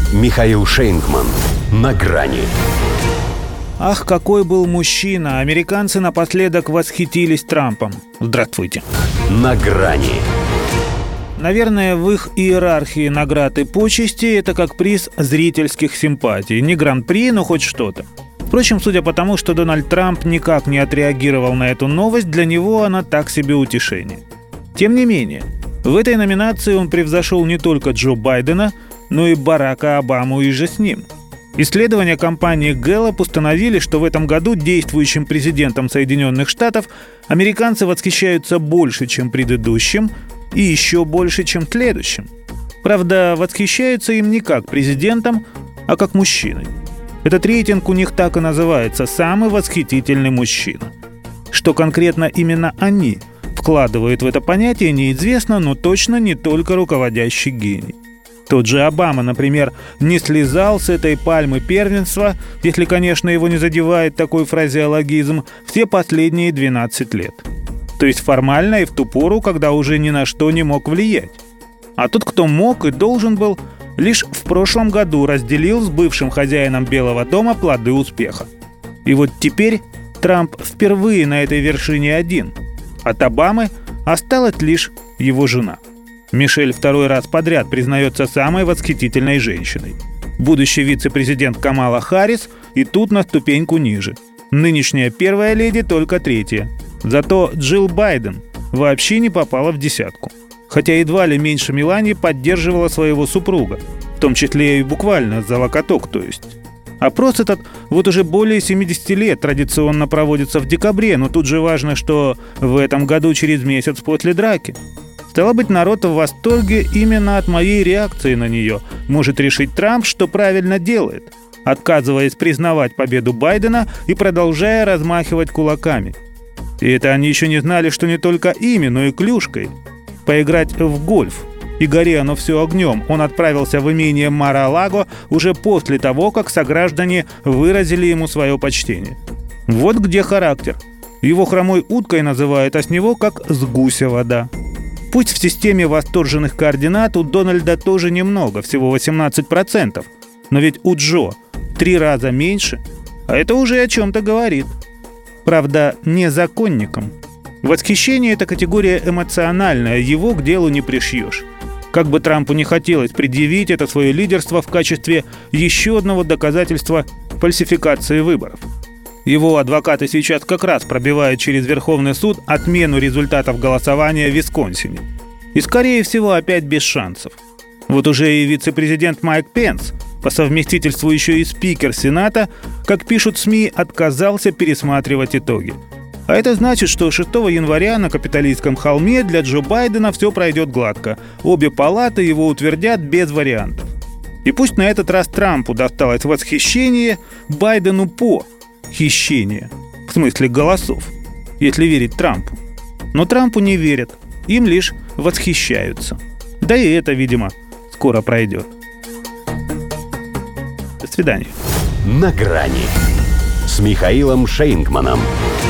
Михаил Шейнгман. На грани. Ах, какой был мужчина! Американцы напоследок восхитились Трампом. Здравствуйте. На грани. Наверное, в их иерархии наград и почестей это как приз зрительских симпатий. Не гран-при, но хоть что-то. Впрочем, судя по тому, что Дональд Трамп никак не отреагировал на эту новость, для него она так себе утешение. Тем не менее, в этой номинации он превзошел не только Джо Байдена, но и Барака Обаму и же с ним. Исследования компании Gallup установили, что в этом году действующим президентом Соединенных Штатов американцы восхищаются больше, чем предыдущим, и еще больше, чем следующим. Правда, восхищаются им не как президентом, а как мужчиной. Этот рейтинг у них так и называется «Самый восхитительный мужчина». Что конкретно именно они вкладывают в это понятие, неизвестно, но точно не только руководящий гений. Тот же Обама, например, не слезал с этой пальмы первенства, если, конечно, его не задевает такой фразеологизм, все последние 12 лет. То есть формально и в ту пору, когда уже ни на что не мог влиять. А тот, кто мог и должен был, лишь в прошлом году разделил с бывшим хозяином Белого дома плоды успеха. И вот теперь Трамп впервые на этой вершине один. От Обамы осталась лишь его жена. Мишель второй раз подряд признается самой восхитительной женщиной. Будущий вице-президент Камала Харрис и тут на ступеньку ниже. Нынешняя первая леди только третья. Зато Джилл Байден вообще не попала в десятку. Хотя едва ли меньше Мелании поддерживала своего супруга. В том числе и буквально за локоток, то есть. Опрос этот вот уже более 70 лет традиционно проводится в декабре, но тут же важно, что в этом году через месяц после драки. Стало быть, народ в восторге именно от моей реакции на нее. Может решить Трамп, что правильно делает, отказываясь признавать победу Байдена и продолжая размахивать кулаками. И это они еще не знали, что не только ими, но и клюшкой. Поиграть в гольф. И гори оно все огнем. Он отправился в имение Мар-а-Лаго уже после того, как сограждане выразили ему свое почтение. Вот где характер. Его хромой уткой называют, а с него как с гуся вода. Пусть в системе восторженных координат у Дональда тоже немного, всего 18%. Но ведь у Джо 3 раза меньше, а это уже о чем-то говорит. Правда, не законникам. Восхищение – это категория эмоциональная, его к делу не пришьешь. Как бы Трампу не хотелось предъявить это свое лидерство в качестве еще одного доказательства фальсификации выборов. Его адвокаты сейчас как раз пробивают через Верховный суд отмену результатов голосования в Висконсине. И, скорее всего, опять без шансов. Вот уже и вице-президент Майк Пенс, по совместительству еще и спикер Сената, как пишут СМИ, отказался пересматривать итоги. А это значит, что 6 января на Капитолийском холме для Джо Байдена все пройдет гладко. Обе палаты его утвердят без вариантов. И пусть на этот раз Трампу досталось восхищение, Байдену по хищение. В смысле голосов, если верить Трампу. Но Трампу не верят, им лишь восхищаются. Да и это, видимо, скоро пройдет. До свидания. На грани с Михаилом Шейнгманом.